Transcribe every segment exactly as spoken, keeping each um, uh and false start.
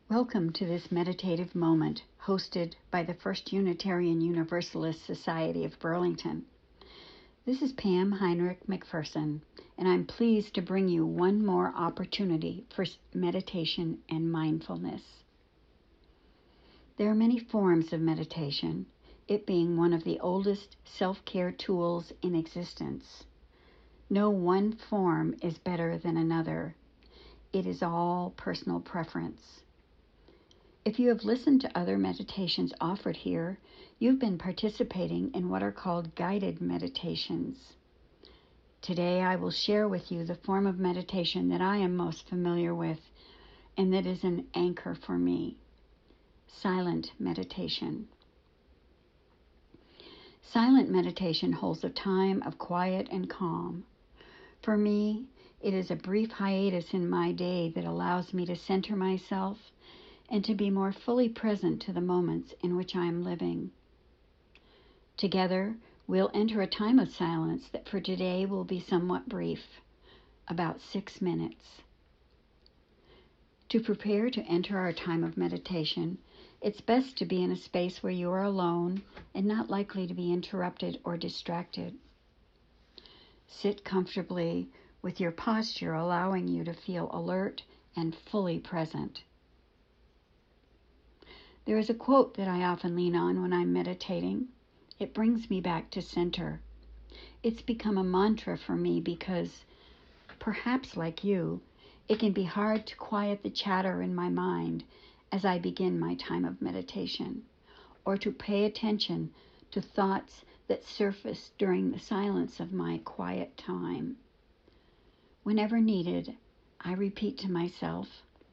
Welcome to this meditative moment hosted by the First Unitarian Universalist Society of Burlington. This is Pam Heinrich McPherson, and I'm pleased to bring you one more opportunity for meditation and mindfulness. There are many forms of meditation, it being one of the oldest self-care tools in existence. No one form is better than another. It is all personal preference. If you have listened to other meditations offered here, you've been participating in what are called guided meditations. Today I will share with you the form of meditation that I am most familiar with and that is an anchor for me: silent meditation. Silent meditation holds a time of quiet and calm. For me, it is a brief hiatus in my day that allows me to center myself and to be more fully present to the moments in which I am living. Together, we'll enter a time of silence that for today will be somewhat brief, about six minutes. To prepare to enter our time of meditation, it's best to be in a space where you are alone and not likely to be interrupted or distracted. Sit comfortably with your posture allowing you to feel alert and fully present. There is a quote that I often lean on when I'm meditating. It brings me back to center. It's become a mantra for me because, perhaps like you, it can be hard to quiet the chatter in my mind as I begin my time of meditation, or to pay attention to thoughts that surface during the silence of my quiet time. Whenever needed, I repeat to myself,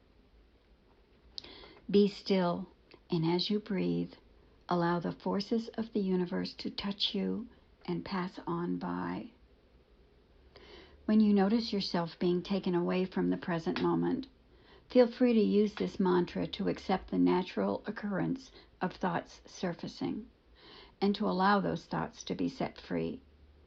"Be still. And as you breathe, allow the forces of the universe to touch you and pass on by." When you notice yourself being taken away from the present moment, feel free to use this mantra to accept the natural occurrence of thoughts surfacing and to allow those thoughts to be set free.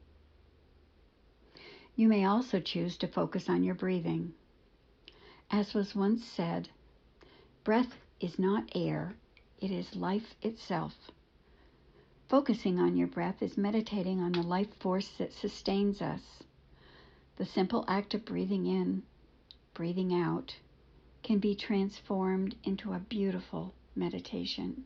You may also choose to focus on your breathing. As was once said, breath is not air, it is life itself. Focusing on your breath is meditating on the life force that sustains us. The simple act of breathing in, breathing out, can be transformed into a beautiful meditation.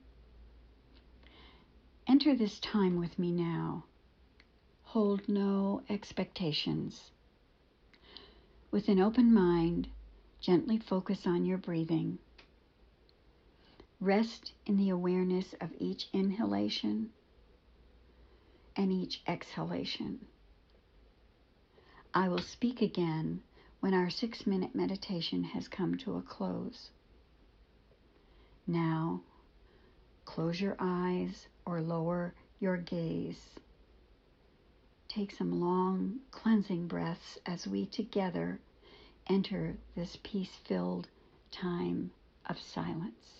Enter this time with me now. Hold no expectations. With an open mind, gently focus on your breathing. Rest in the awareness of each inhalation and each exhalation. I will speak again when our six-minute meditation has come to a close. Now, close your eyes or lower your gaze. Take some long, cleansing breaths as we together enter this peace-filled time of silence.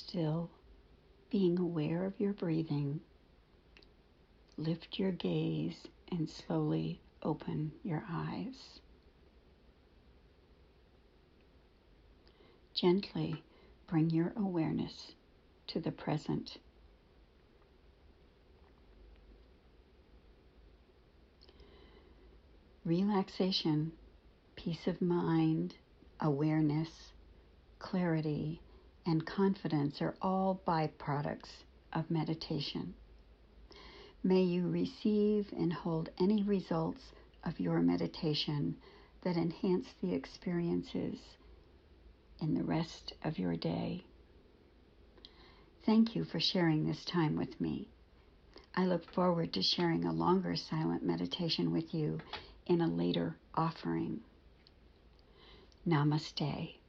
still, being aware of your breathing, lift your gaze and slowly open your eyes. Gently bring your awareness to the present. Relaxation, peace of mind, awareness, clarity, and confidence are all byproducts of meditation. May you receive and hold any results of your meditation that enhance the experiences in the rest of your day. Thank you for sharing this time with me. I look forward to sharing a longer silent meditation with you in a later offering. Namaste.